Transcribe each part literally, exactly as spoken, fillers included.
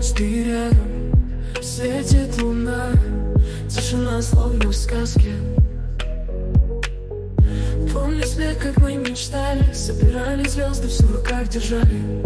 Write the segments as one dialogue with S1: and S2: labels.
S1: ночь, ты рядом, светит луна, тишина словно в сказке. Помню смех, как мы мечтали, собирали звезды, все в руках держали.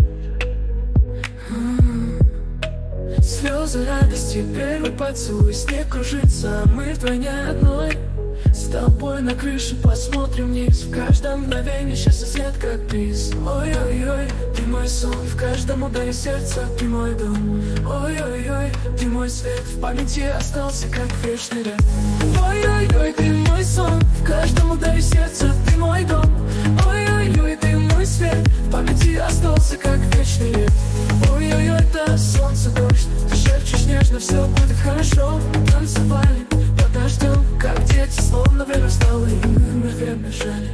S1: Слезы радости, первый поцелуй, снег кружится, а мы вдвойне одной. С тобой на крыше посмотрим вниз, в каждом мгновении счастье свет как приз. Ой-ой-ой, ты мой сон, в каждом ударе сердца ты мой дом. Ой-ой-ой, ты мой свет, в памяти остался как вечный лет. Ой-ой-ой, ты мой сон, в каждом ударе сердца ты мой дом. Ой-ой-ой, ты мой свет, в памяти остался как вечный лет. Ой-ой-ой, это солнце, дождь, ты шепчешь нежно, все будет хорошо. Танцевали под дождем, как дети, словно время встало, и мы время бежали.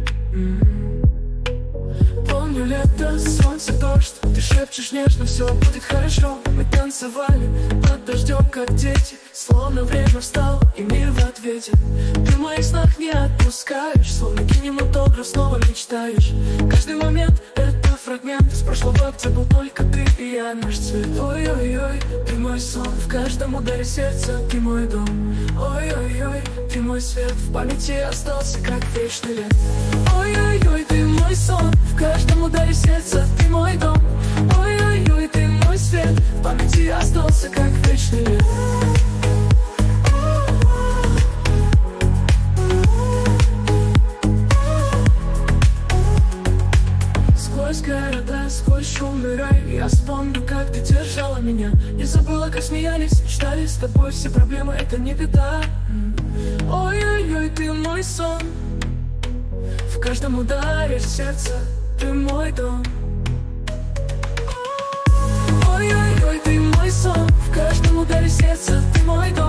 S1: Помню лето, солнце, дождь, ты шепчешь нежно, все будет хорошо. Мы танцевали под дождем, как дети, словно время встало, и мир в ответе. Ты в моих снах не отпускаешь, словно кинематограф, снова мечтаешь. Каждый момент — это фрагмент из прошлого, где был только ты и я, наш цвет. Ой-ой-ой, ты мой сон, в каждом ударе сердца ты мой дом. Ой-ой-ой, ты мой свет, в памяти остался как вечный лет. Ой-ой-ой, ты мой сон, в каждом ударе сердца ты мой дом. Ой-ой-ой, ты мой свет, в памяти остался как вечный лет. Сквозь города, сквозь шумный рай, я вспомню, как ты держала меня. Не забыла, как смеялись, мечтали с тобой, все проблемы — это не беда. Ой-ой-ой, ты мой сон, в каждом ударе сердца ты мой дом. Ой-ой-ой, ты мой сон, в каждом ударе сердца ты мой дом.